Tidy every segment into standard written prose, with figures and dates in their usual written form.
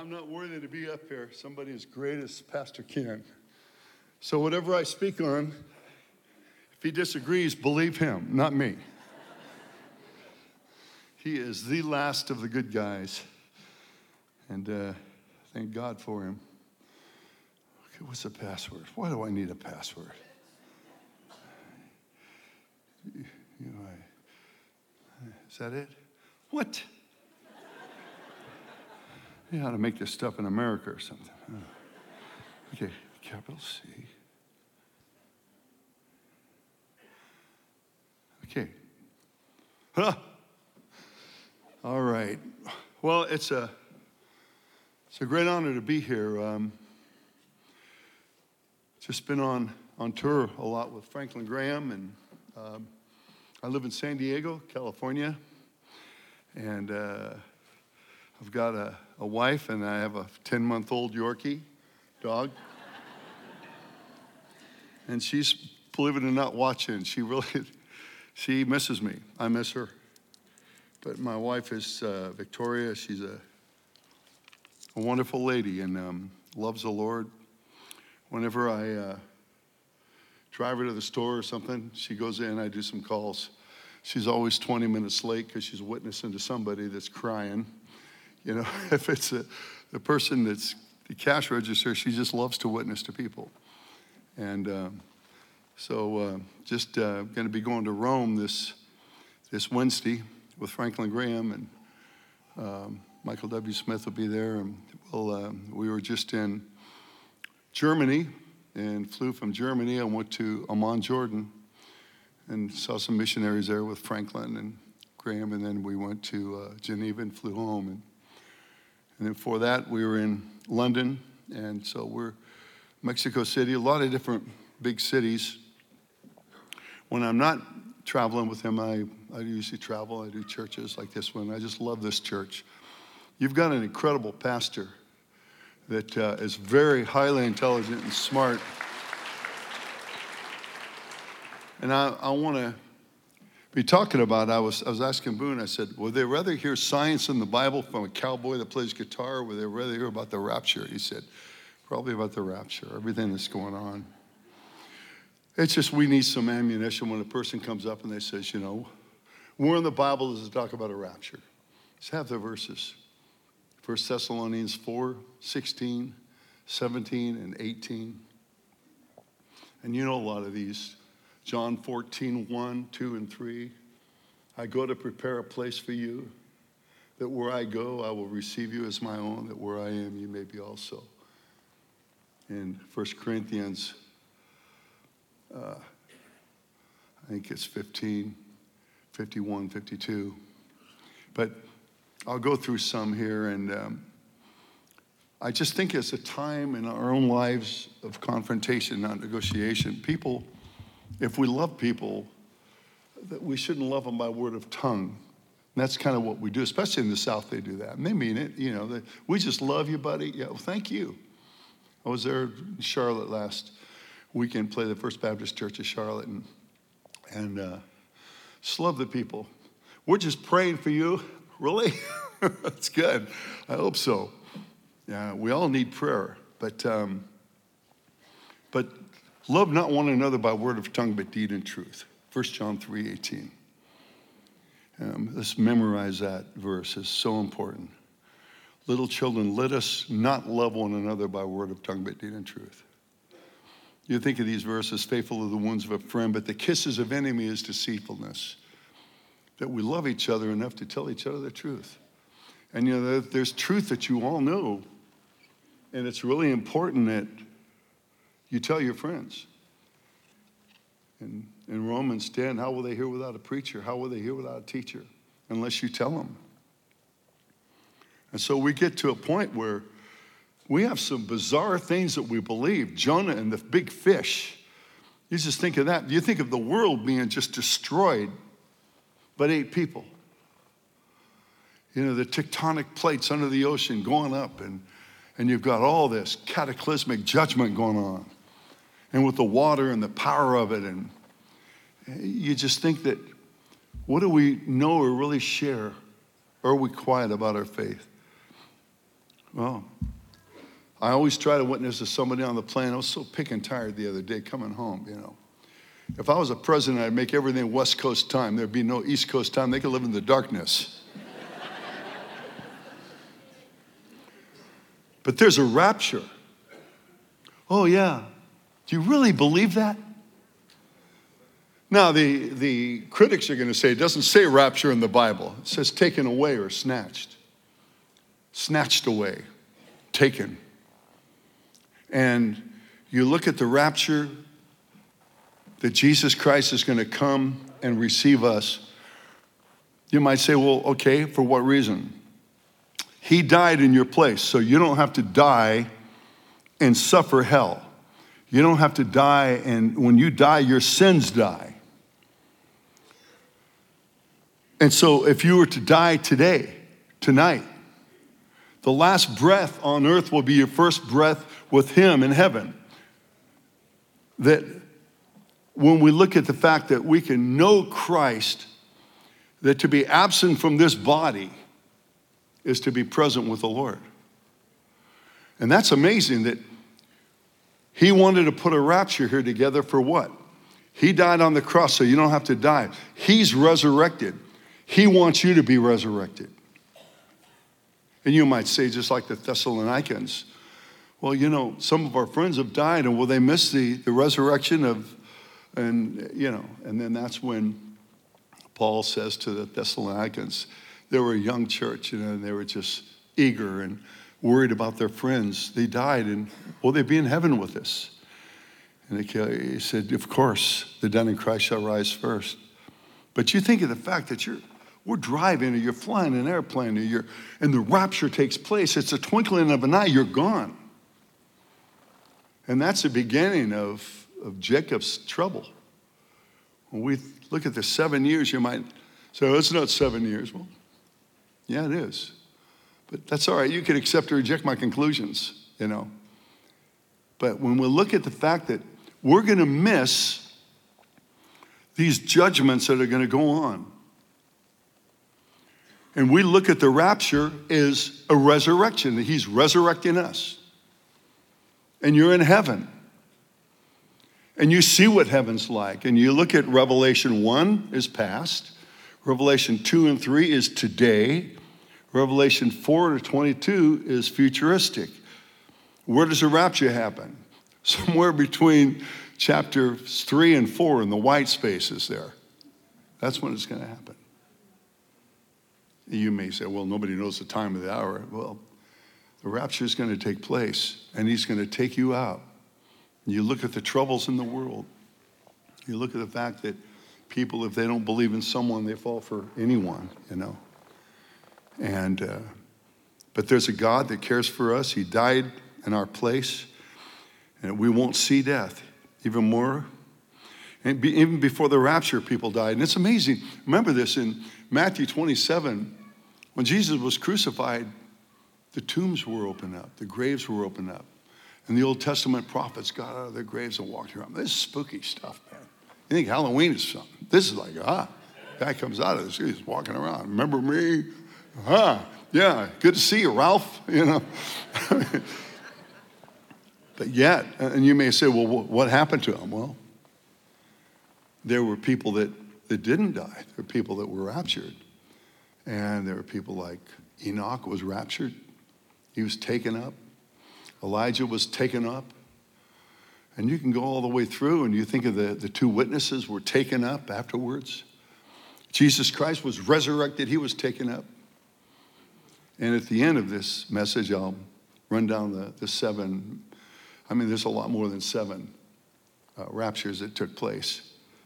I'm not worthy to be up here. Somebody as great as Pastor Ken. So whatever I speak on, if he disagrees, believe him, not me. He is the last of the good guys. And thank God for him. Okay, what's the password? Why do I need a password? Is that it? What? You ought to make this stuff in America or something. Oh. Okay, capital C. Okay. Huh. All right. Well, it's a great honor to be here. Just been on tour a lot with Franklin Graham, and I live in San Diego, California, and I've got a wife, and I have a 10-month-old Yorkie dog. And she's, believe it or not, watching. She misses me. I miss her. But my wife is Victoria. She's a wonderful lady and loves the Lord. Whenever I drive her to the store or something, she goes in, I do some calls. She's always 20 minutes late because she's witnessing to somebody that's crying. You know, if it's the person that's the cash register, she just loves to witness to people. And so just going to be going to Rome this Wednesday with Franklin Graham, and Michael W. Smith will be there. And we were just in Germany and flew from Germany. I went to Amman, Jordan, and saw some missionaries there with Franklin and Graham. And then we went to Geneva and flew home. And then for that, we were in London. And so we're Mexico City, a lot of different big cities. When I'm not traveling with him, I usually travel. I do churches like this one. I just love this church. You've got an incredible pastor that is very highly intelligent and smart. And I want to be talking about, I was asking Boone, I said, would they rather hear science in the Bible from a cowboy that plays guitar, or would they rather hear about the rapture? He said, probably about the rapture, everything that's going on. It's just we need some ammunition when a person comes up and they says, you know, where in the Bible does it talk about a rapture? Just have the verses. 1 Thessalonians 4, 16, 17, and 18. And you know a lot of these. John 14, 1, 2, and 3. I go to prepare a place for you, that where I go, I will receive you as my own, that where I am, you may be also. In 1 Corinthians, I think it's 15, 51, 52. But I'll go through some here, and I just think it's a time in our own lives of confrontation, not negotiation. People, if we love people, that we shouldn't love them by word of tongue. And that's kind of what we do, especially in the South, they do that. And they mean it, you know, we just love you, buddy. Yeah, well, thank you. I was there in Charlotte last weekend, played the First Baptist Church of Charlotte, and just love the people. We're just praying for you. Really? That's good. I hope so. Yeah, we all need prayer, but love not one another by word of tongue, but deed and truth. 1 John 3:18. Let's memorize that verse. It's so important. Little children, let us not love one another by word of tongue, but deed and truth. You think of these verses, faithful are the wounds of a friend, but the kisses of enemy is deceitfulness. That we love each other enough to tell each other the truth. And you know, there's truth that you all know, and it's really important that you tell your friends. And in Romans 10, how will they hear without a preacher? How will they hear without a teacher? Unless you tell them. And so we get to a point where we have some bizarre things that we believe. Jonah and the big fish. You just think of that. You think of the world being just destroyed, but 8 people. You know, the tectonic plates under the ocean going up, and you've got all this cataclysmic judgment going on. And with the water and the power of it, and you just think that, what do we know or really share? Or are we quiet about our faith? Well, I always try to witness to somebody on the plane. I was so picking and tired the other day coming home, you know. If I was a president, I'd make everything West Coast time. There'd be no East Coast time. They could live in the darkness. But there's a rapture. Oh, yeah. Do you really believe that? Now, the critics are going to say it doesn't say rapture in the Bible. It says taken away or snatched. Snatched away. Taken. And you look at the rapture, that Jesus Christ is going to come and receive us. You might say, well, okay, for what reason? He died in your place, so you don't have to die and suffer hell. You don't have to die, and when you die, your sins die. And so if you were to die today, tonight, the last breath on earth will be your first breath with him in heaven. That when we look at the fact that we can know Christ, that to be absent from this body is to be present with the Lord. And that's amazing that he wanted to put a rapture here together for what? He died on the cross so you don't have to die. He's resurrected. He wants you to be resurrected. And you might say, just like the Thessalonians, well, you know, some of our friends have died, and will they miss the resurrection of, and, you know, and then that's when Paul says to the Thessalonians, they were a young church, you know, and they were just eager and worried about their friends. They died, and will they be in heaven with us? And he said, of course, the dead in Christ shall rise first. But you think of the fact that we're driving, or you're flying an airplane, and the rapture takes place. It's a twinkling of an eye, you're gone. And that's the beginning of Jacob's trouble. When we look at the 7 years, you might say, oh, it's not 7 years. Well, yeah, it is. But that's all right. You can accept or reject my conclusions, you know. But when we look at the fact that we're going to miss these judgments that are going to go on, and we look at the rapture as a resurrection, that he's resurrecting us. And you're in heaven. And you see what heaven's like. And you look at Revelation 1 is past. Revelation 2 and 3 is today. Revelation 4 to 22 is futuristic. Where does the rapture happen? Somewhere between chapters 3 and 4 in the white spaces there. That's when it's going to happen. You may say, well, nobody knows the time of the hour. Well, the rapture is going to take place, and he's going to take you out. You look at the troubles in the world. You look at the fact that people, if they don't believe in someone, they fall for anyone, you know. And but there's a God that cares for us. He died in our place, and we won't see death even more. And even before the rapture, people died. And it's amazing. Remember this in Matthew 27, when Jesus was crucified, the tombs were opened up, the graves were opened up. And the Old Testament prophets got out of their graves and walked around. This is spooky stuff, man. You think Halloween is something. This is like, guy comes out of this, he's walking around. Remember me? Yeah, good to see you, Ralph, you know. But yet, and you may say, well, what happened to him? Well, there were people that didn't die. There were people that were raptured. And there were people like Enoch was raptured. He was taken up. Elijah was taken up. And you can go all the way through, and you think of the two witnesses were taken up afterwards. Jesus Christ was resurrected. He was taken up. And at the end of this message, I'll run down the seven. I mean, there's a lot more than seven raptures that took place.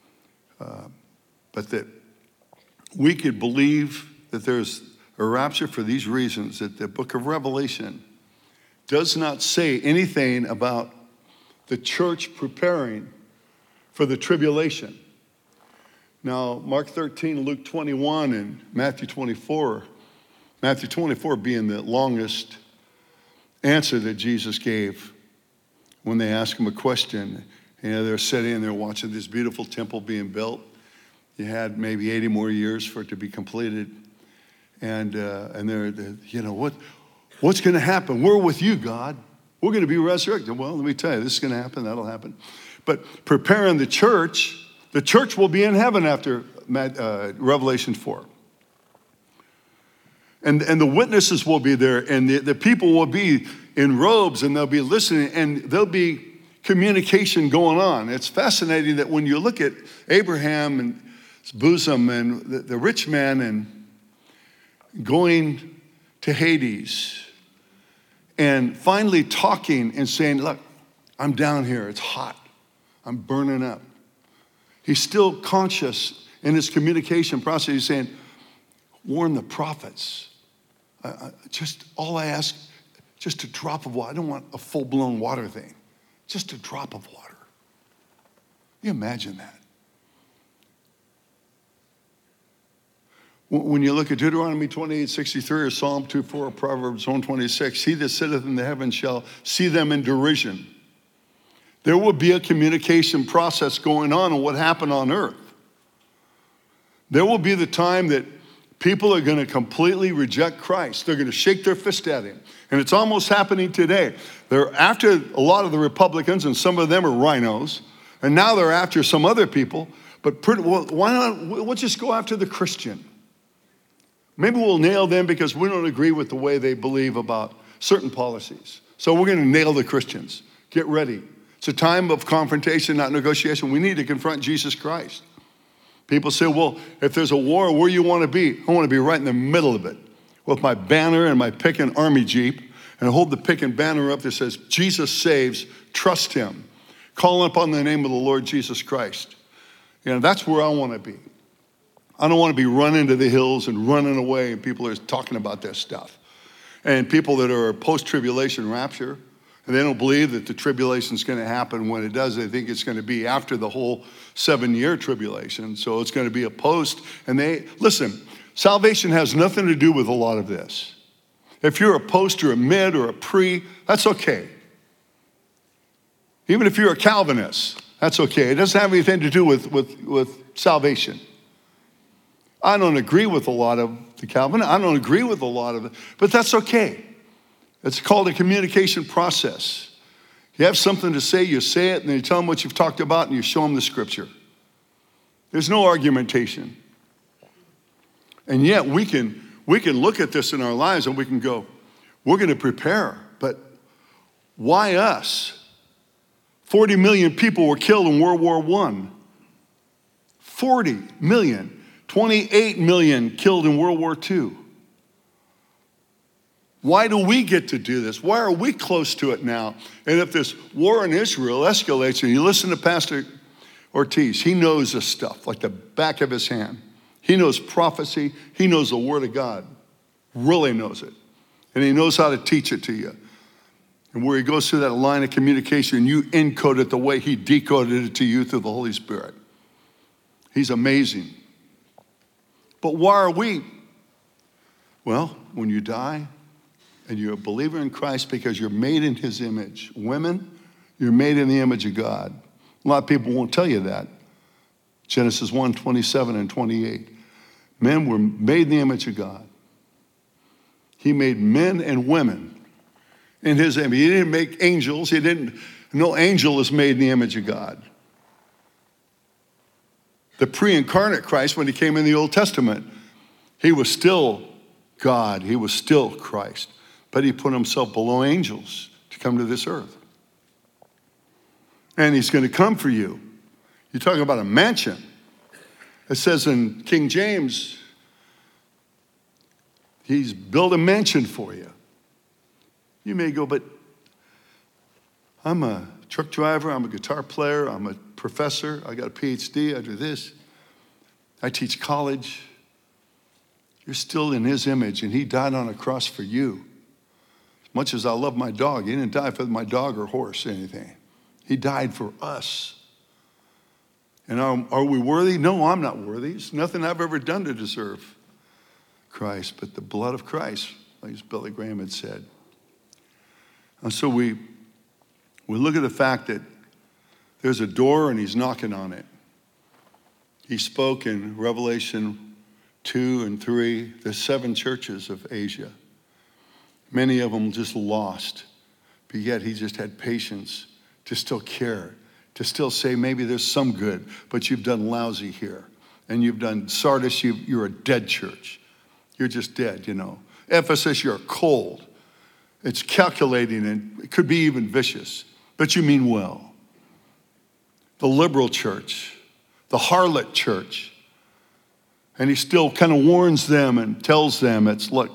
But that we could believe that there's a rapture for these reasons, that the book of Revelation does not say anything about the church preparing for the tribulation. Now, Mark 13, Luke 21, and Matthew 24, Matthew 24 being the longest answer that Jesus gave when they asked him a question. You know, they're sitting there watching this beautiful temple being built. You had maybe 80 more years for it to be completed. And they're you know, What's going to happen? We're with you, God. We're going to be resurrected. Well, let me tell you, this is going to happen. That'll happen. But preparing the church will be in heaven after Revelation 4. And the witnesses will be there, and the people will be in robes, and they'll be listening, and there'll be communication going on. It's fascinating that when you look at Abraham and his bosom and the rich man and going to Hades and finally talking and saying, look, I'm down here. It's hot. I'm burning up. He's still conscious in his communication process. He's saying, warn the prophets. Just all I ask, just a drop of water. I don't want a full-blown water thing. Just a drop of water. Can you imagine that? When you look at Deuteronomy 28:63 or Psalm 2:4 or Proverbs 1:26, he that sitteth in the heavens shall see them in derision. There will be a communication process going on what happened on earth. There will be the time that people are going to completely reject Christ. They're going to shake their fist at him. And it's almost happening today. They're after a lot of the Republicans, and some of them are rhinos, and now they're after some other people. But why not? We'll just go after the Christian. Maybe we'll nail them because we don't agree with the way they believe about certain policies. So we're going to nail the Christians. Get ready. It's a time of confrontation, not negotiation. We need to confront Jesus Christ. People say, well, if there's a war, where you want to be? I want to be right in the middle of it with my banner and my pick and army jeep, and hold the pick and banner up that says, Jesus saves, trust him. Call upon the name of the Lord Jesus Christ. That's where I want to be. I don't want to be running to the hills and running away, and people are talking about this stuff. And people that are post-tribulation rapture, and they don't believe that the tribulation is going to happen when it does. They think it's going to be after the whole 7-year tribulation. So it's going to be a post. And listen, salvation has nothing to do with a lot of this. If you're a post or a mid or a pre, that's okay. Even if you're a Calvinist, that's okay. It doesn't have anything to do with salvation. I don't agree with a lot of the Calvinists. I don't agree with a lot of it, but that's okay. It's called a communication process. You have something to say, you say it, and then you tell them what you've talked about, and you show them the scripture. There's no argumentation. And yet we can look at this in our lives and we can go, we're going to prepare, but why us? 40 million people were killed in World War I. 40 million. 28 million killed in World War II. Why do we get to do this? Why are we close to it now? And if this war in Israel escalates, and you listen to Pastor Ortiz, he knows this stuff like the back of his hand. He knows prophecy. He knows the Word of God. Really knows it. And he knows how to teach it to you. And where he goes through that line of communication, you encode it the way he decoded it to you through the Holy Spirit. He's amazing. But why are we? Well, when you die and you're a believer in Christ because you're made in his image. Women, you're made in the image of God. A lot of people won't tell you that. Genesis 1:27 and 28. Men were made in the image of God. He made men and women in his image. He didn't make angels. No angel is made in the image of God. The pre-incarnate Christ, when he came in the Old Testament, he was still God. He was still Christ. But he put himself below angels to come to this earth. And he's going to come for you. You're talking about a mansion. It says in King James, he's built a mansion for you. You may go, but I'm a truck driver, I'm a guitar player, I'm a professor, I got a PhD, I do this. I teach college. You're still in his image, and he died on a cross for you. As much as I love my dog, he didn't die for my dog or horse or anything. He died for us. And are we worthy? No, I'm not worthy. It's nothing I've ever done to deserve Christ, but the blood of Christ, like Billy Graham had said. And so we look at the fact that there's a door and he's knocking on it. He spoke in Revelation 2 and 3, the 7 churches of Asia. Many of them just lost, but yet he just had patience to still care, to still say maybe there's some good, but you've done lousy here. And you've done Sardis, you're a dead church. You're just dead, you know. Ephesus, you're cold. It's calculating and it could be even vicious, but you mean well. The liberal church, the harlot church. And he still kind of warns them and tells them, look,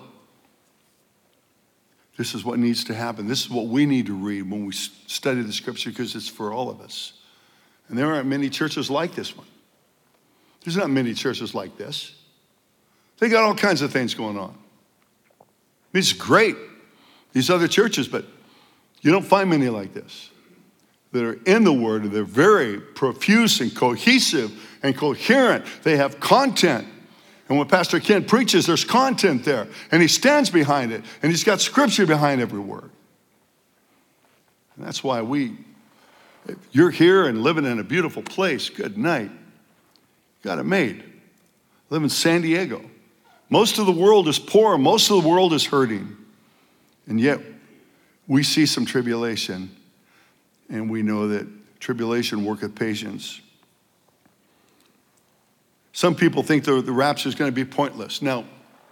this is what needs to happen. This is what we need to read when we study the scripture because it's for all of us. And there aren't many churches like this one. There's not many churches like this. They got all kinds of things going on. It's great, these other churches, but you don't find many like this that are in the Word, and they're very profuse and cohesive and coherent. They have content. And when Pastor Ken preaches, there's content there. And he stands behind it. And he's got scripture behind every word. And that's why if you're here and living in a beautiful place, good night. Got it made. Live in San Diego. Most of the world is poor. Most of the world is hurting. And yet, we see some tribulation. And we know that tribulation worketh patience. Some people think the rapture is going to be pointless. Now,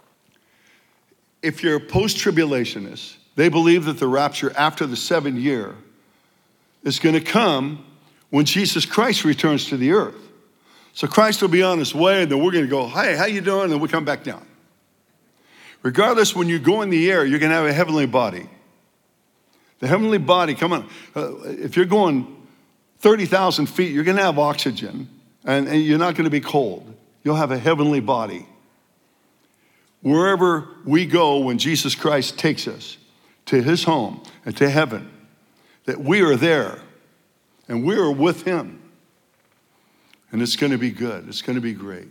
if you're a post-tribulationist, they believe that the rapture after the 7th year is going to come when Jesus Christ returns to the earth. So Christ will be on his way, and then we're going to go, hey, how you doing? And then we come back down. Regardless, when you go in the air, you're going to have a heavenly body. The heavenly body, come on, if you're going 30,000 feet, you're going to have oxygen, and you're not going to be cold. You'll have a heavenly body. Wherever we go when Jesus Christ takes us to his home and to heaven, that we are there and we are with him. And it's going to be good. It's going to be great.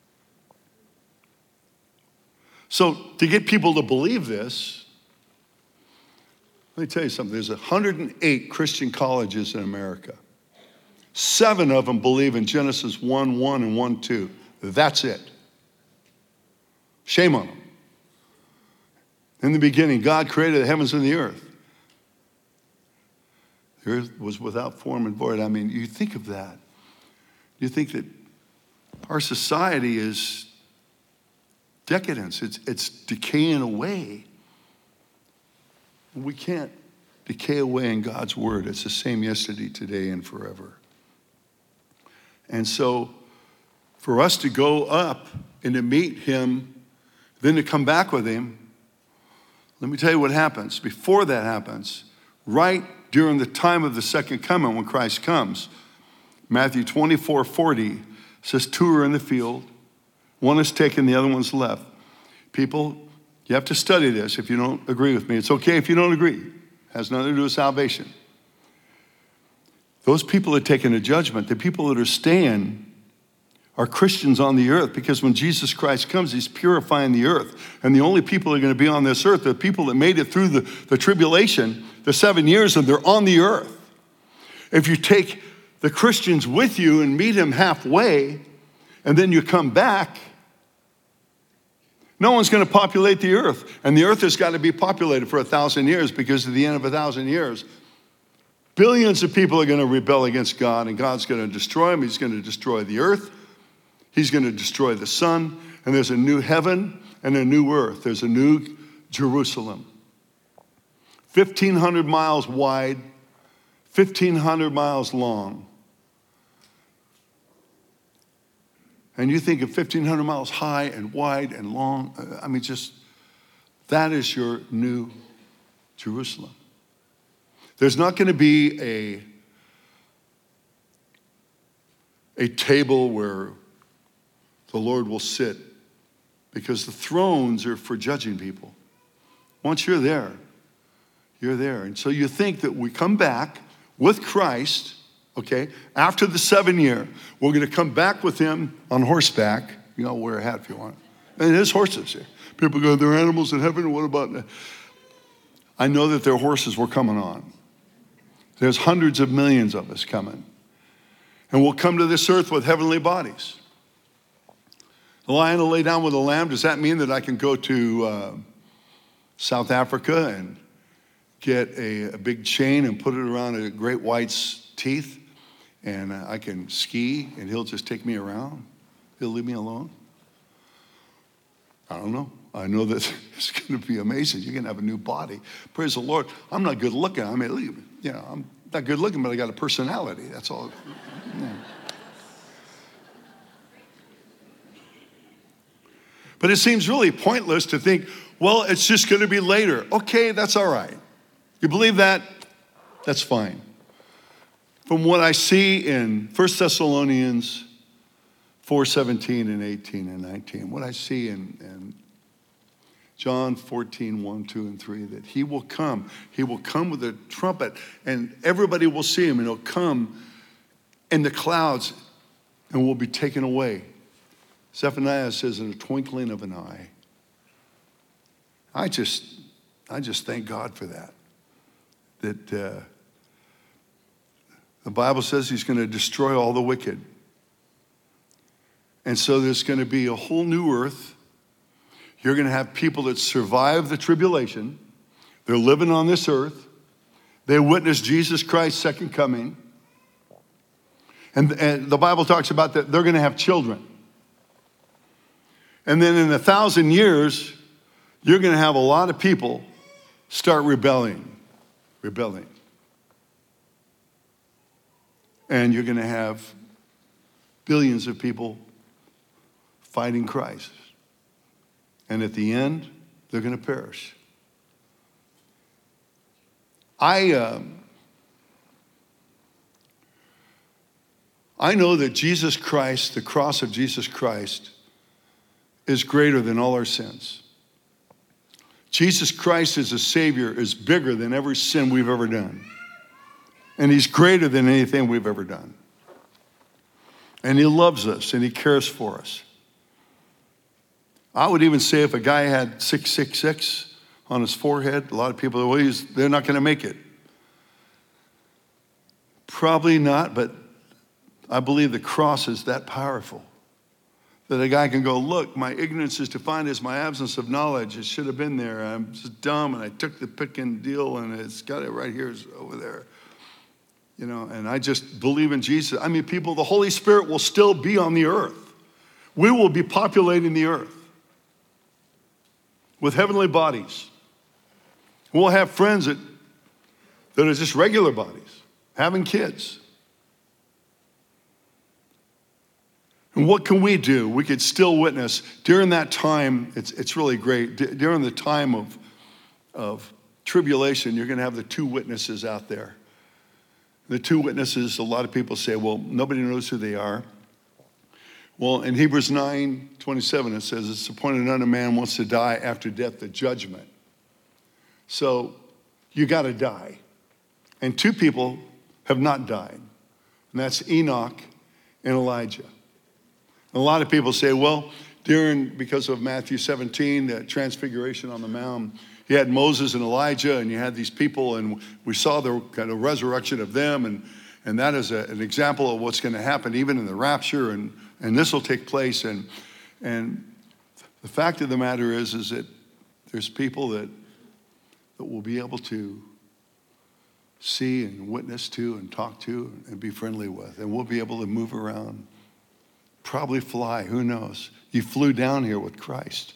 So to get people to believe this, let me tell you something. There's 108 Christian colleges in America. 7 of them believe in Genesis 1:1 and 1:2. That's it. Shame on them. In the beginning, God created the heavens and the earth. The earth was without form and void. I mean, you think of that. You think that our society is decadence. It's decaying away. We can't decay away in God's word. It's the same yesterday, today, and forever. And so for us to go up and to meet him, then to come back with him, let me tell you what happens. Before that happens, right during the time of the second coming when Christ comes, Matthew 24:40 says 2 are in the field. One is taken, the other one's left. People, you have to study this if you don't agree with me. It's okay if you don't agree. It has nothing to do with salvation. Those people are taking a judgment. The people that are staying are Christians on the earth, because when Jesus Christ comes, he's purifying the earth. And the only people that are going to be on this earth are the people that made it through the tribulation, the 7 years, and they're on the earth. If you take the Christians with you and meet him halfway, and then you come back, no one's going to populate the earth. And the earth has got to be populated for 1,000 years, because at the end of 1,000 years, billions of people are going to rebel against God, and God's going to destroy them. He's going to destroy the earth. He's going to destroy the sun, and there's a new heaven and a new earth. There's a new Jerusalem. 1,500 miles wide, 1,500 miles long. And you think of 1,500 miles high and wide and long. I mean, just, that is your new Jerusalem. There's not going to be a table where the Lord will sit, because the thrones are for judging people. Once you're there, you're there. And so you think that we come back with Christ, okay, after the 7 year, we're going to come back with him on horseback. You know, wear a hat if you want. And his horses here. People go, there are animals in heaven. What about that? I know that their horses were coming on. There's hundreds of millions of us coming. And we'll come to this earth with heavenly bodies. The lion will lay down with the lamb. Does that mean that I can go to South Africa and get a big chain and put it around a great white's teeth, and I can ski, and he'll just take me around. He'll leave me alone. I don't know. I know that it's going to be amazing. You're going to have a new body. Praise the Lord. I'm not good looking. I mean, I'm not good looking, but I got a personality. That's all. Yeah. But it seems really pointless to think, well, it's just going to be later. Okay, that's all right. You believe that? That's fine. From what I see in 1 Thessalonians 4:17 and 18 and 19, what I see in John 14, 1, 2, and 3, that he will come. He will come with a trumpet, and everybody will see him, and he'll come in the clouds and will be taken away. Zephaniah says, in a twinkling of an eye. I just thank God for that. That the Bible says he's going to destroy all the wicked. And so there's going to be a whole new earth. You're going to have people that survive the tribulation. They're living on this earth. They witness Jesus Christ's second coming. And the Bible talks about that they're going to have children. And then in 1,000 years, you're going to have a lot of people start rebelling. And you're going to have billions of people fighting Christ. And at the end, they're going to perish. I know that Jesus Christ, the cross of Jesus Christ, is greater than all our sins. Jesus Christ as a Savior is bigger than every sin we've ever done. And he's greater than anything we've ever done. And he loves us and he cares for us. I would even say if a guy had 666 on his forehead, a lot of people, well, they're not going to make it. Probably not, but I believe the cross is that powerful. That a guy can go, look, my ignorance is defined as my absence of knowledge. It should have been there. I'm just dumb, and I took the pick and deal, and it's got it right here, it's over there. You know, and I just believe in Jesus. I mean, people, the Holy Spirit will still be on the earth. We will be populating the earth with heavenly bodies. We'll have friends that are just regular bodies, having kids. And what can we do? We could still witness. During that time, it's really great. During the time of tribulation, you're going to have the two witnesses out there. The two witnesses, a lot of people say, well, nobody knows who they are. Well, in Hebrews 9:27, it says, it's appointed unto man wants to die after death, the judgment. So you got to die. And two people have not died. And that's Enoch and Elijah. And a lot of people say, well, because of Matthew 17, the transfiguration on the Mount, you had Moses and Elijah, and you had these people, and we saw the kind of resurrection of them, and that is an example of what's going to happen even in the rapture, and this will take place. And the fact of the matter is that there's people that will be able to see and witness to and talk to and be friendly with, and we'll be able to move around, probably fly, who knows? You flew down here with Christ.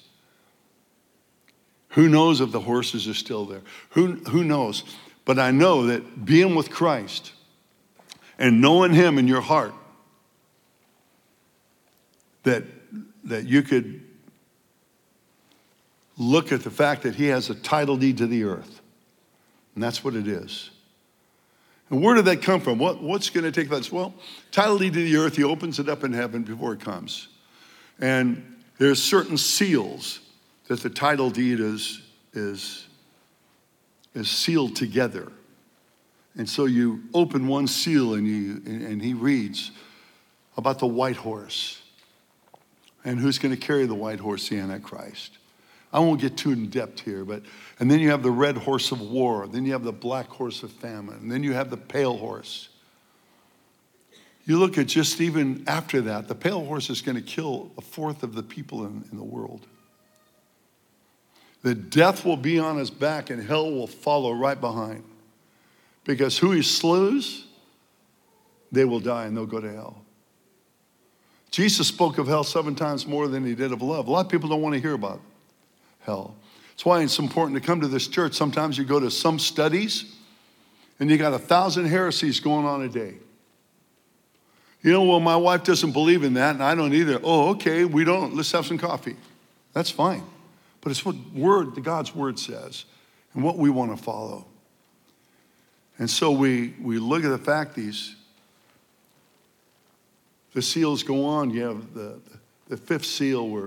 Who knows if the horses are still there? Who knows? But I know that being with Christ and knowing him in your heart, that you could look at the fact that he has a title deed to the earth. And that's what it is. And where did that come from? What's going to take place? Well, title deed to the earth, he opens it up in heaven before it comes. And there's certain seals that the title deed is sealed together. And so you open one seal and he reads about the white horse. And who's going to carry the white horse? The Antichrist. I won't get too in depth here, and then you have the red horse of war. Then you have the black horse of famine. And then you have the pale horse. You look at just even after that, the pale horse is going to kill a fourth of the people in the world. that death will be on his back and hell will follow right behind. Because who he slews, they will die and they'll go to hell. Jesus spoke of hell 7 times more than he did of love. A lot of people don't want to hear about hell. That's why it's important to come to this church. Sometimes you go to some studies and you got 1,000 heresies going on a day. You know, well, my wife doesn't believe in that and I don't either. Oh, okay, we don't. Let's have some coffee. That's fine. But it's what God's word says and what we want to follow. And so we look at the fact the seals go on. You have the 5th seal where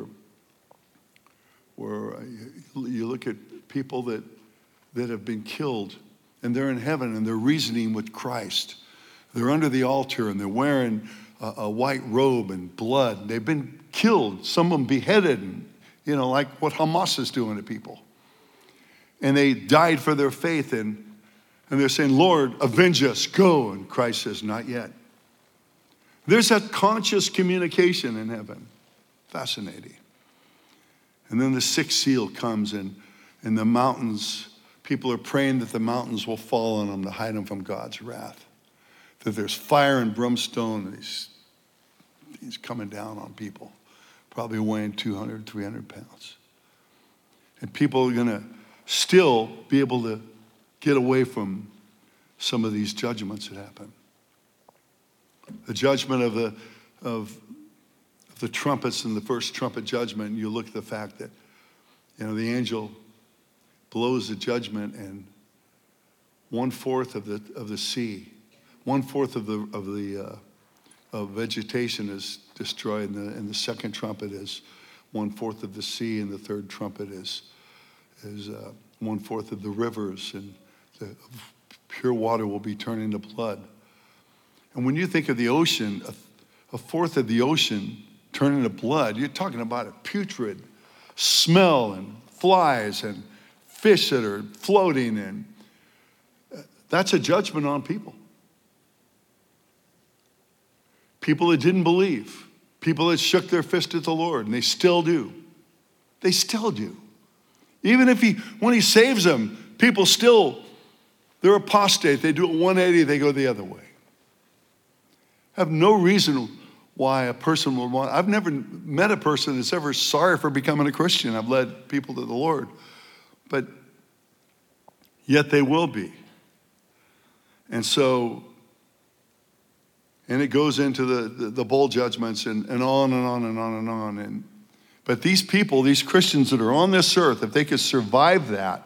you look at people that have been killed and they're in heaven and they're reasoning with Christ. They're under the altar and they're wearing a white robe and blood. They've been killed, some of them beheaded, and, like what Hamas is doing to people. And they died for their faith and they're saying, Lord, avenge us, go. And Christ says, not yet. There's that conscious communication in heaven. Fascinating. And then the 6th seal comes and the mountains, people are praying that the mountains will fall on them to hide them from God's wrath. That there's fire and brimstone, and he's coming down on people, probably weighing 200, 300 pounds. And people are going to still be able to get away from some of these judgments that happen. The judgment of the trumpets in the first trumpet judgment, you look at the fact that, the angel blows the judgment and 1/4 of the sea, 1/4 of vegetation is destroyed, and the second trumpet is 1/4 of the sea, and the third trumpet is 1/4 of the rivers, and the pure water will be turned into blood. And when you think of the ocean, a 1/4 of the ocean turning into blood, you're talking about a putrid smell and flies and fish that are floating, and that's a judgment on people. People that didn't believe, people that shook their fist at the Lord, and they still do. They still do. Even when he saves them, people still, they're apostate. They do it 180, they go the other way. I have no reason why a person would want, I've never met a person that's ever sorry for becoming a Christian. I've led people to the Lord. But yet they will be. And so, and it goes into the bowl judgments and on and on and on and on. But these people, these Christians that are on this earth, if they could survive that,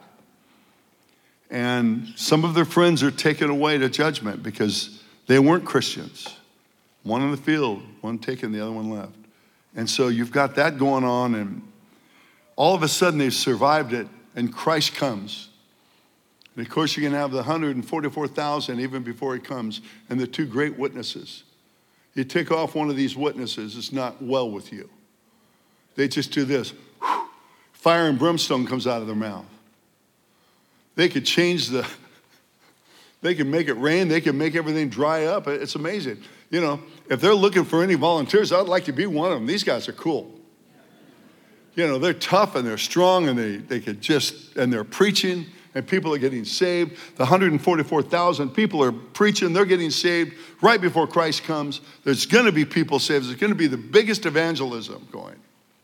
and some of their friends are taken away to judgment because they weren't Christians. One in the field, one taken, the other one left. And so you've got that going on, and all of a sudden they've survived it, and Christ comes. And of course you're going to have the 144,000 even before he comes, and the 2 great witnesses. You take off one of these witnesses, it's not well with you. They just do this. Fire and brimstone comes out of their mouth. They could they can make it rain, they can make everything dry up. It's amazing. If they're looking for any volunteers, I'd like to be one of them. These guys are cool. They're tough and they're strong, and they could and they're preaching, and people are getting saved. The 144,000 people are preaching, they're getting saved right before Christ comes. There's going to be people saved. There's going to be the biggest evangelism going.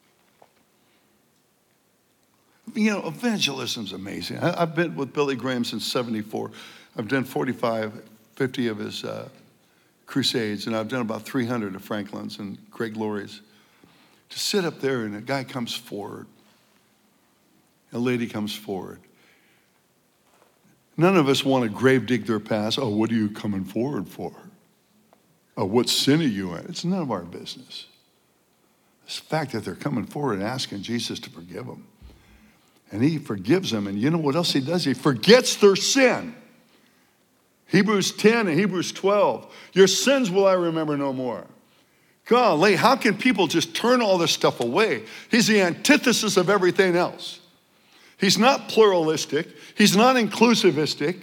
Evangelism's amazing. I've been with Billy Graham since 74. I've done 50 of his crusades, and I've done about 300 of Franklin's and Craig Laurie's. To sit up there and a guy comes forward, a lady comes forward. None of us want to grave dig their past. Oh, what are you coming forward for? Oh, what sin are you in? It's none of our business. It's the fact that they're coming forward and asking Jesus to forgive them. And he forgives them. And you know what else he does? He forgets their sin. Hebrews 10 and Hebrews 12. Your sins will I remember no more. Golly, how can people just turn all this stuff away? He's the antithesis of everything else. He's not pluralistic. He's not inclusivistic.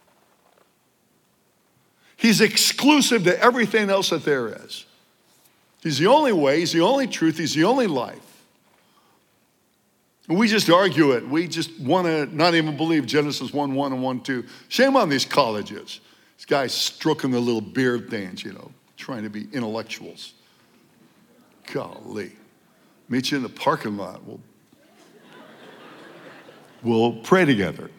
He's exclusive to everything else that there is. He's the only way. He's the only truth. He's the only life. And we just argue it. We just want to not even believe Genesis 1:1 and 1:2. Shame on these colleges. These guys stroking their little beard things, trying to be intellectuals. Golly. Meet you in the parking lot. We'll pray together.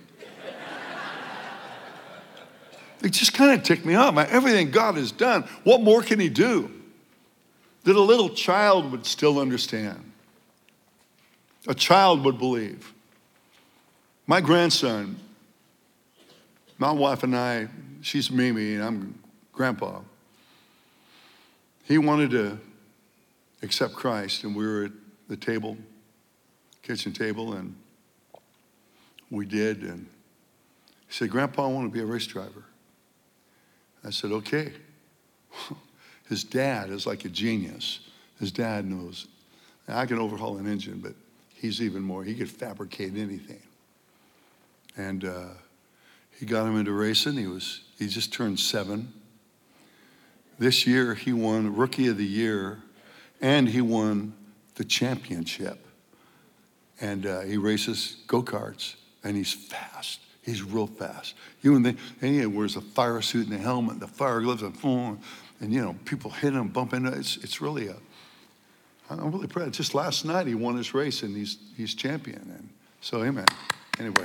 They just kind of tick me off. Everything God has done, what more can he do? That a little child would still understand. A child would believe. My grandson, my wife and I, she's Mimi and I'm Grandpa. He wanted to accept Christ, and we were at the table, kitchen table, and we did. And he said, Grandpa, I want to be a race driver. I said, okay. His dad is like a genius. His dad knows. I can overhaul an engine, but he's even more. He could fabricate anything. And he got him into racing. He just turned 7. This year he won Rookie of the Year, and he won the championship. And he races go-karts, and he's fast. He's real fast. And he wears a fire suit and a helmet, the fire gloves, and people hit him, bump into it. It's really I'm really proud. Just last night he won his race, and he's champion. And so, amen. Anyway.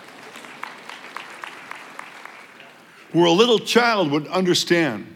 Where a little child would understand.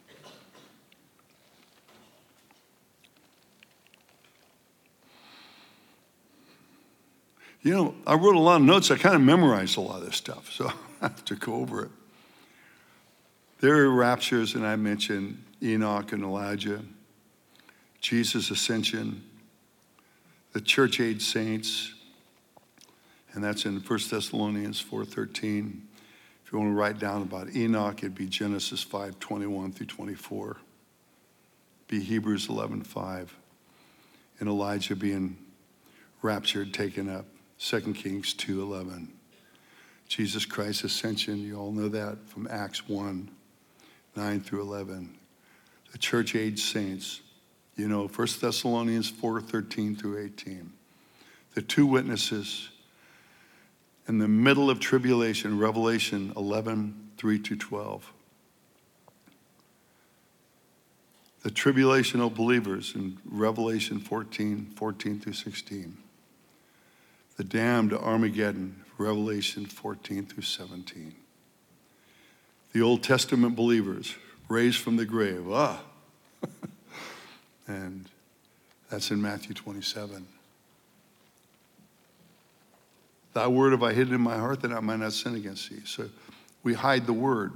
I wrote a lot of notes. I kind of memorized a lot of this stuff, so I have to go over it. There are raptures, and I mentioned Enoch and Elijah, Jesus' ascension, the church-age saints, and that's in 1 Thessalonians 4:13. If you want to write down about Enoch, it'd be Genesis 5:21 through 24. Be Hebrews 11:5, and Elijah being raptured, taken up. 2 Kings 2:11. Jesus Christ's ascension, you all know that from Acts 1:9 through 11. The church-age saints, 1 Thessalonians 4:13 through 18. The two witnesses in the middle of tribulation, Revelation 11:3 to 12. The tribulational believers in Revelation 14 through 16. The damned Armageddon, Revelation 14 through 17. The Old Testament believers raised from the grave. And that's in Matthew 27. Thy word have I hidden in my heart that I might not sin against thee. So we hide the word.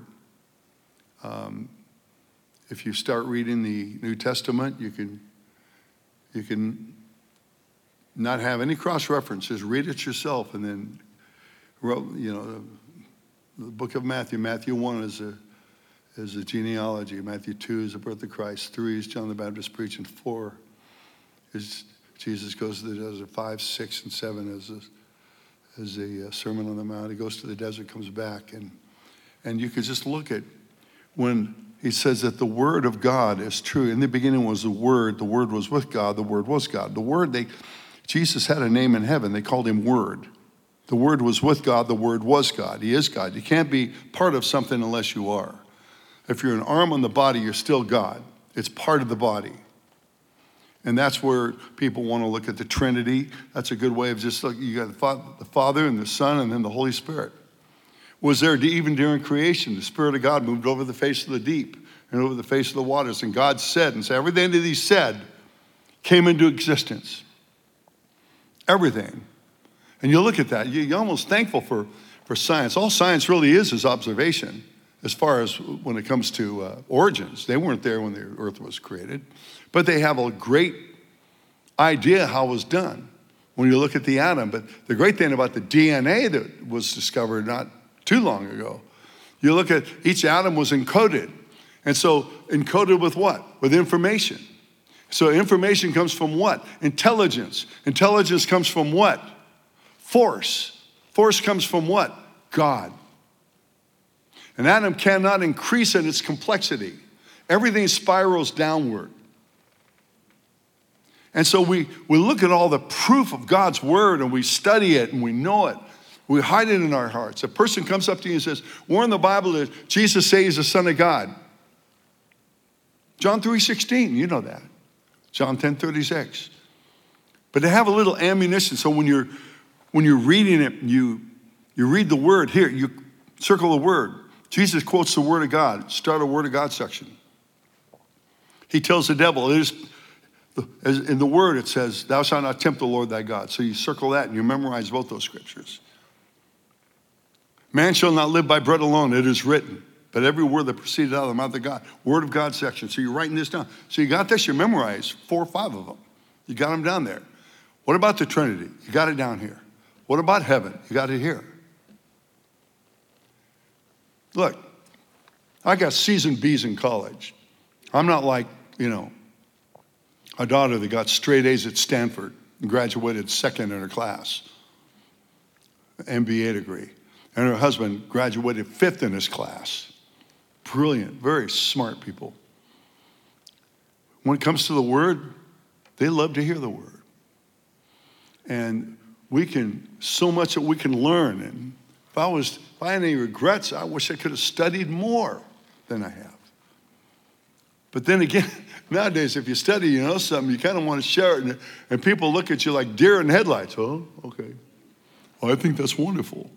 If you start reading the New Testament, you can not have any cross-references. Read it yourself, and then, the book of Matthew. Matthew 1 is a genealogy. Matthew 2 is the birth of Christ. 3 is John the Baptist preaching. 4 is Jesus goes to the desert. 5, 6, and 7 is a Sermon on the Mount. He goes to the desert, comes back, and you could just look at when he says that the word of God is true. In the beginning was the Word was with God, the Word was God. The Word, Jesus had a name in heaven. They called him Word. The Word was with God, the Word was God. He is God. You can't be part of something unless you are. If you're an arm on the body, you're still God. It's part of the body. And that's where people want to look at the Trinity. That's a good way of just looking. You got the Father and the Son and then the Holy Spirit. Was there even during creation, the Spirit of God moved over the face of the deep and over the face of the waters. And God said, and so everything that he said came into existence. Everything. And you look at that, you're almost thankful for science. All science really is observation as far as when it comes to origins. They weren't there when the earth was created. But they have a great idea how it was done when you look at the atom. But the great thing about the DNA that was discovered not too long ago, you look at each atom was encoded. And so encoded with what? With information. So information comes from what? Intelligence. Intelligence comes from what? Force. Force comes from what? God. An atom cannot increase in its complexity. Everything spirals downward. And so we look at all the proof of God's word and we study it and we know it. We hide it in our hearts. A person comes up to you and says, where in the Bible does Jesus say he's the Son of God? John 3:16, you know that. John 10:36. But to have a little ammunition, so when you're reading it, you read the word. Here, you circle the word. Jesus quotes the word of God. Start a word of God section. He tells the devil, in the word it says, thou shalt not tempt the Lord thy God. So you circle that and you memorize both those scriptures. Man shall not live by bread alone, it is written. But every word that proceeded out of the mouth of God, word of God section. So you're writing this down. So you got this, you memorized 4 or 5 of them. You got them down there. What about the Trinity? You got it down here. What about heaven? You got it here. Look, I got C's and B's in college. I'm not like, a daughter that got straight A's at Stanford and graduated second in her class, MBA degree. And her husband graduated 5th in his class. Brilliant, very smart people. When it comes to the word, they love to hear the word. And so much that we can learn. And if I had any regrets, I wish I could have studied more than I have. But then again, nowadays, if you study, you know something, you kind of want to share it. And people look at you like deer in headlights. Oh, okay. Well, I think that's wonderful.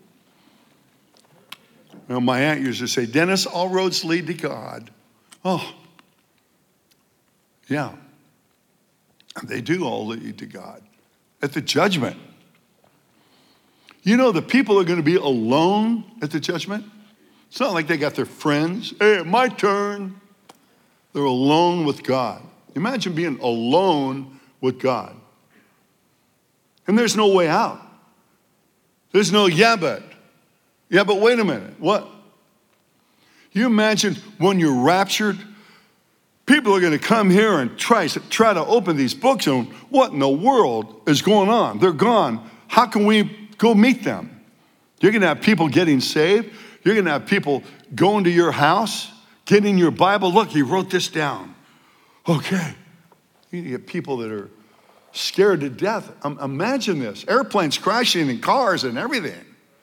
My aunt used to say, Dennis, all roads lead to God. Oh, yeah. They do all lead to God. At the judgment. The people are going to be alone at the judgment. It's not like they got their friends. Hey, my turn. They're alone with God. Imagine being alone with God. And there's no way out. There's no yeah, but wait a minute. What? You imagine when you're raptured, people are going to come here and try to open these books on what in the world is going on. They're gone. How can we go meet them? You're going to have people getting saved. You're going to have people going to your house, getting your Bible. Look, he wrote this down. Okay. You get people that are scared to death. Imagine this. Airplanes crashing and cars and everything.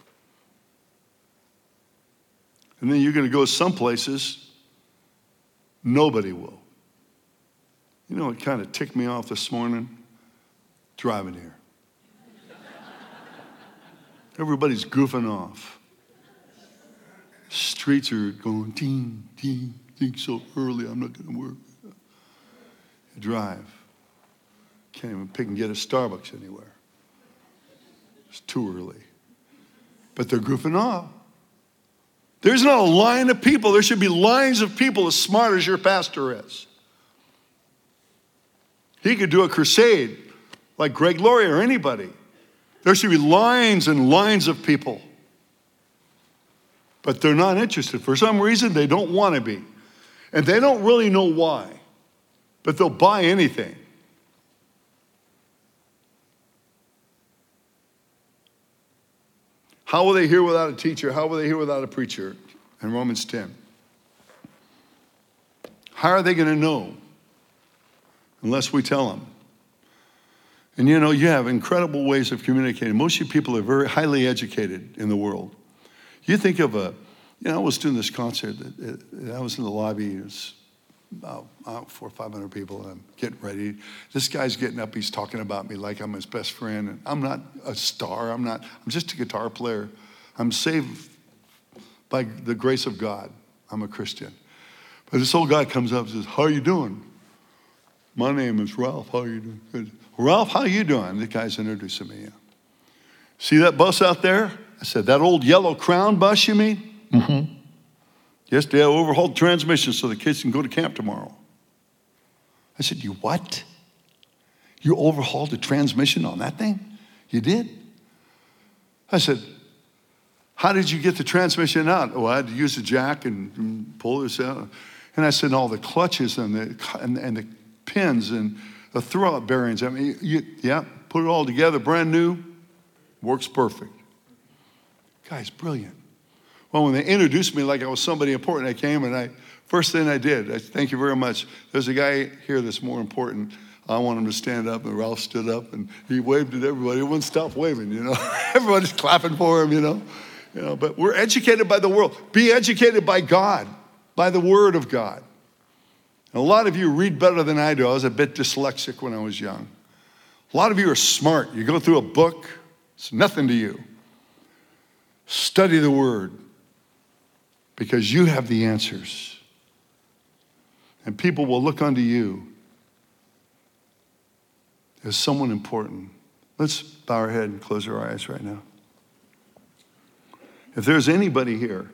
And then you're going to go some places, nobody will. It kind of ticked me off this morning, driving here. Everybody's goofing off. Streets are going, ding, ding, ding, so early, I'm not going to work. You drive. Can't even pick and get a Starbucks anywhere. It's too early. But they're goofing off. There's not a line of people. There should be lines of people as smart as your pastor is. He could do a crusade like Greg Laurie or anybody. There should be lines and lines of people. But they're not interested. For some reason, they don't want to be. And they don't really know why. But they'll buy anything. How will they hear without a teacher? How will they hear without a preacher? In Romans 10. How are they going to know? Unless we tell them. And you have incredible ways of communicating. Most of you people are very highly educated in the world. You think of I was doing this concert. I was in the lobby. It was about 400 or 500 people, and I'm getting ready. This guy's getting up. He's talking about me like I'm his best friend. And I'm not a star. I'm just a guitar player. I'm saved by the grace of God. I'm a Christian. But this old guy comes up and says, how are you doing? My name is Ralph. How are you doing? Good. Ralph, how are you doing? The guy's introducing me. See that bus out there? I said, that old yellow Crown bus, you mean? Mm-hmm. Yes, they overhauled the transmission so the kids can go to camp tomorrow. I said, you what? You overhauled the transmission on that thing? You did? I said, how did you get the transmission out? Oh, I had to use the jack and pull this out. And I said, all the clutches and the pins and the throwout bearings. I mean, put it all together, brand new, works perfect. Guy's brilliant. Well, when they introduced me like I was somebody important, I came and first thing I did, I thank you very much. There's a guy here that's more important. I want him to stand up, and Ralph stood up, and he waved at everybody. He wouldn't stop waving, you know. Everybody's clapping for him, you know. But we're educated by the world. Be educated by God, by the Word of God. And a lot of you read better than I do. I was a bit dyslexic when I was young. A lot of you are smart. You go through a book, it's nothing to you. Study the Word, because you have the answers. And people will look unto you as someone important. Let's bow our head and close our eyes right now. If there's anybody here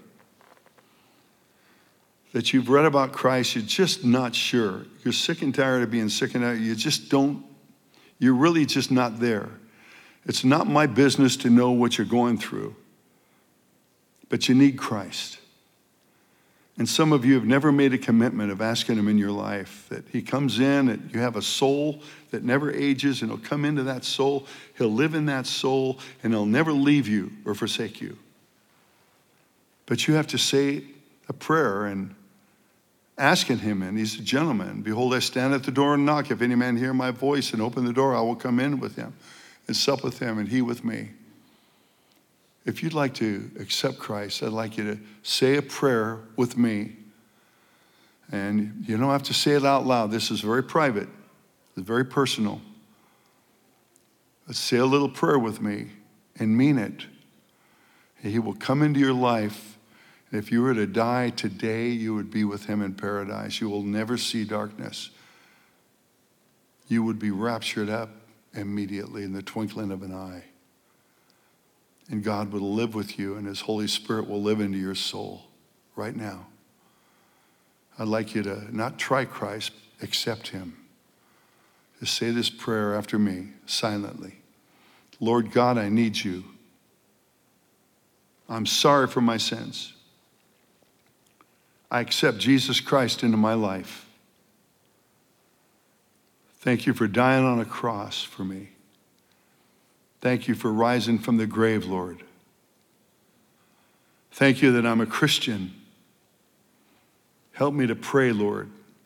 that you've read about Christ, you're just not sure. You're sick and tired of being sick and tired. You're really just not there. It's not my business to know what you're going through, but you need Christ. And some of you have never made a commitment of asking him in your life, that he comes in, that you have a soul that never ages, and he'll come into that soul, he'll live in that soul, and he'll never leave you or forsake you. But you have to say a prayer and asking him, and he's a gentleman. Behold, I stand at the door and knock. If any man hear my voice and open the door, I will come in with him and sup with him and he with me. If you'd like to accept Christ, I'd like you to say a prayer with me. And you don't have to say it out loud. This is very private. It's very personal. But say a little prayer with me and mean it. He will come into your life. And if you were to die today, you would be with him in paradise. You will never see darkness. You would be raptured up immediately in the twinkling of an eye. And God will live with you, and his Holy Spirit will live into your soul right now. I'd like you to not try Christ, accept him. Just say this prayer after me, silently. Lord God, I need you. I'm sorry for my sins. I accept Jesus Christ into my life. Thank you for dying on a cross for me. Thank you for rising from the grave, Lord. Thank you that I'm a Christian. Help me to pray, Lord.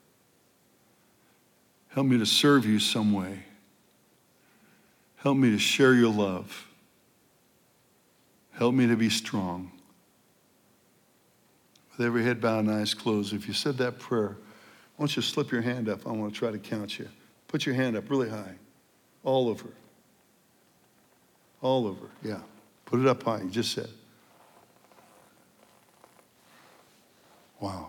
Help me to serve you some way. Help me to share your love. Help me to be strong. With every head bowed and eyes closed, if you said that prayer, I want you to slip your hand up. I want to try to count you. Put your hand up really high, all over. All over, yeah. Put it up high, you just said. Wow.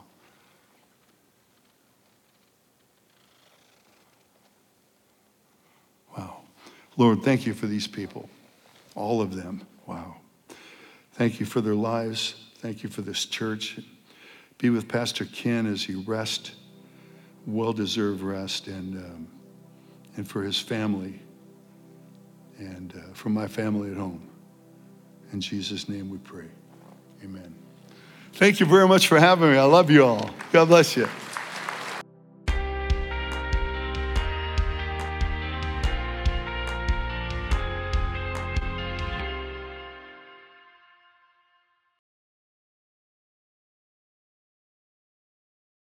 Wow. Lord, thank you for these people, all of them. Wow. Thank you for their lives. Thank you for this church. Be with Pastor Ken as he rests, well-deserved rest, and for his family. And for my family at home. In Jesus' name we pray. Amen. Thank you very much for having me. I love you all. God bless you.